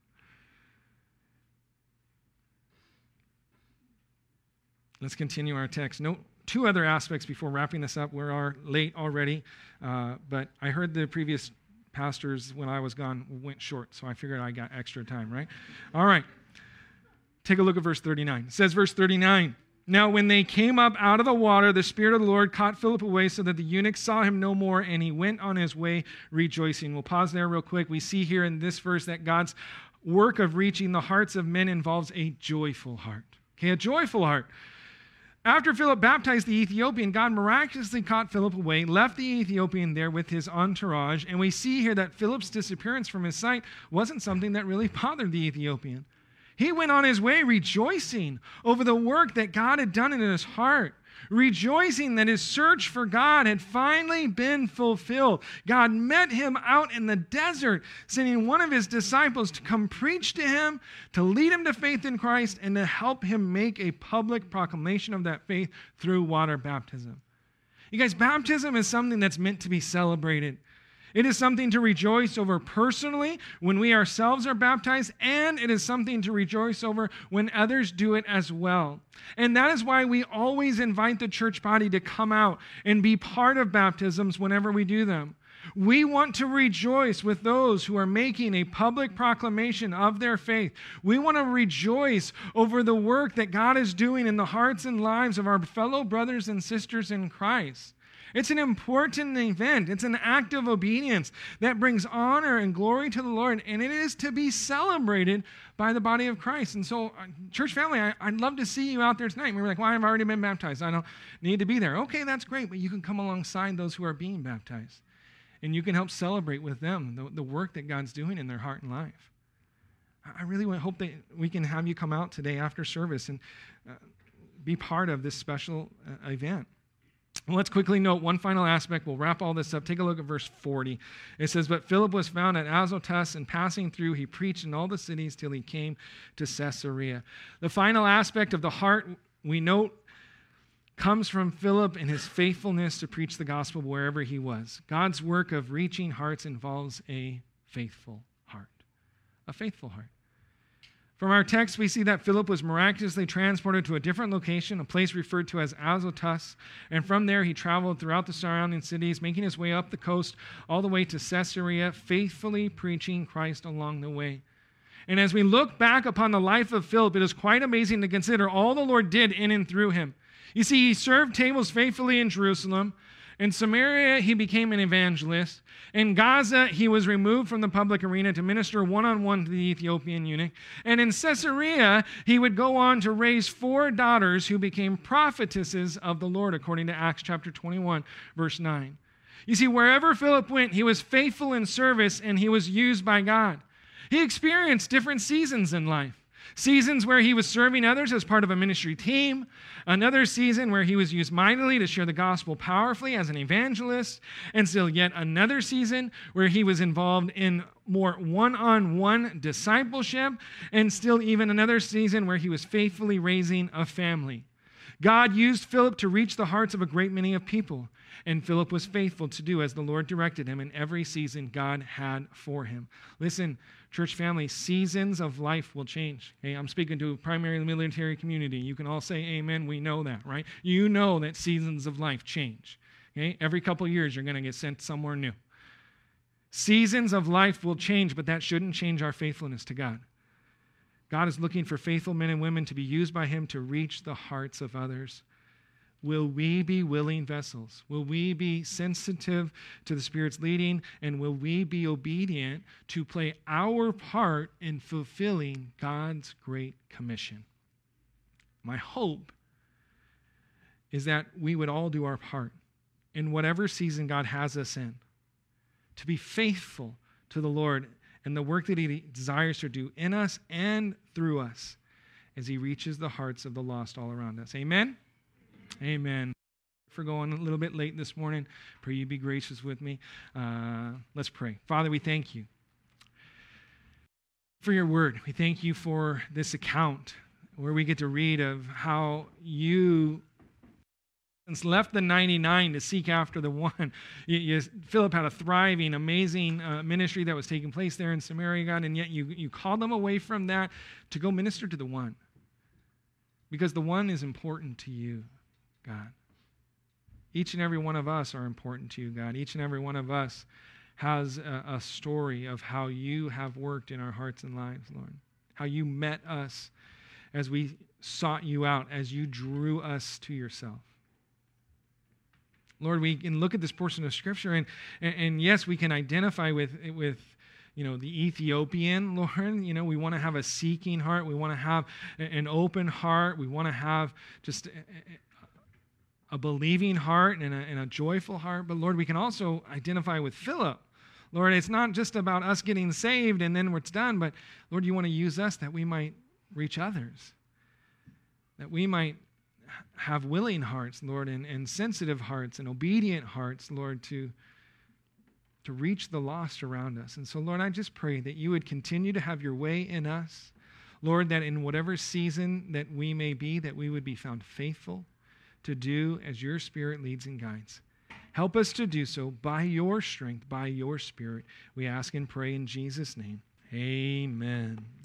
Let's continue our text. Note two other aspects before wrapping this up. We are late already, but I heard the previous pastors, when I was gone, went short, so I figured I got extra time, right? All right. Take a look at verse 39. It says, verse 39, "Now when they came up out of the water, the Spirit of the Lord caught Philip away so that the eunuch saw him no more, and he went on his way rejoicing." We'll pause there real quick. We see here in this verse that God's work of reaching the hearts of men involves a joyful heart. Okay, a joyful heart. After Philip baptized the Ethiopian, God miraculously caught Philip away, left the Ethiopian there with his entourage, and we see here that Philip's disappearance from his sight wasn't something that really bothered the Ethiopian. He went on his way rejoicing over the work that God had done in his heart, rejoicing that his search for God had finally been fulfilled. God met him out in the desert, sending one of his disciples to come preach to him, to lead him to faith in Christ, and to help him make a public proclamation of that faith through water baptism. You guys, baptism is something that's meant to be celebrated. It is something to rejoice over personally when we ourselves are baptized, and it is something to rejoice over when others do it as well. And that is why we always invite the church body to come out and be part of baptisms whenever we do them. We want to rejoice with those who are making a public proclamation of their faith. We want to rejoice over the work that God is doing in the hearts and lives of our fellow brothers and sisters in Christ. It's an important event. It's an act of obedience that brings honor and glory to the Lord, and it is to be celebrated by the body of Christ. And so, church family, I'd love to see you out there tonight. We're like, well, I've already been baptized. I don't need to be there. Okay, that's great, but you can come alongside those who are being baptized, and you can help celebrate with them the work that God's doing in their heart and life. I really hope that we can have you come out today after service and be part of this special event. Let's quickly note one final aspect. We'll wrap all this up. Take a look at verse 40. It says, "But Philip was found at Azotus, and passing through, he preached in all the cities till he came to Caesarea." The final aspect of the heart we note comes from Philip and his faithfulness to preach the gospel wherever he was. God's work of reaching hearts involves a faithful heart. A faithful heart. From our text, we see that Philip was miraculously transported to a different location, a place referred to as Azotus, and from there he traveled throughout the surrounding cities, making his way up the coast all the way to Caesarea, faithfully preaching Christ along the way. And as we look back upon the life of Philip, it is quite amazing to consider all the Lord did in and through him. You see, he served tables faithfully in Jerusalem. In Samaria, he became an evangelist. In Gaza, he was removed from the public arena to minister one-on-one to the Ethiopian eunuch. And in Caesarea, he would go on to raise 4 daughters who became prophetesses of the Lord, according to Acts chapter 21, verse 9. You see, wherever Philip went, he was faithful in service and he was used by God. He experienced different seasons in life. Seasons where he was serving others as part of a ministry team. Another season where he was used mightily to share the gospel powerfully as an evangelist. And still yet another season where he was involved in more one-on-one discipleship. And still even another season where he was faithfully raising a family. God used Philip to reach the hearts of a great many of people. And Philip was faithful to do as the Lord directed him in every season God had for him. Listen, church family, seasons of life will change. Okay, I'm speaking to a primary military community. You can all say amen. We know that, right? You know that seasons of life change. Okay, every couple of years you're going to get sent somewhere new. Seasons of life will change, but that shouldn't change our faithfulness to God. God is looking for faithful men and women to be used by him to reach the hearts of others. Will we be willing vessels? Will we be sensitive to the Spirit's leading? And will we be obedient to play our part in fulfilling God's great commission? My hope is that we would all do our part in whatever season God has us in, to be faithful to the Lord and the work that he desires to do in us and through us as he reaches the hearts of the lost all around us. Amen? Amen. For going a little bit late this morning, pray you be gracious with me. Let's pray. Father, we thank you for your word. We thank you for this account where we get to read of how you left the 99 to seek after the one. Philip had a thriving, amazing ministry that was taking place there in Samaria, God, and yet you called them away from that to go minister to the one. Because the one is important to you, God. Each and every one of us are important to you, God. Each and every one of us has a story of how you have worked in our hearts and lives, Lord. How you met us as we sought you out, as you drew us to yourself. Lord, we can look at this portion of Scripture, and yes, we can identify with the Ethiopian, Lord. We want to have a seeking heart. We want to have an open heart. We want to have just a believing heart and a joyful heart. But Lord, we can also identify with Philip. Lord, it's not just about us getting saved and then it's done, but Lord, you want to use us that we might reach others, that we might have willing hearts, Lord, and sensitive hearts and obedient hearts, Lord, to reach the lost around us. And so, Lord, I just pray that you would continue to have your way in us. Lord, that in whatever season that we may be, that we would be found faithful to do as your Spirit leads and guides. Help us to do so by your strength, by your Spirit. We ask and pray in Jesus' name. Amen.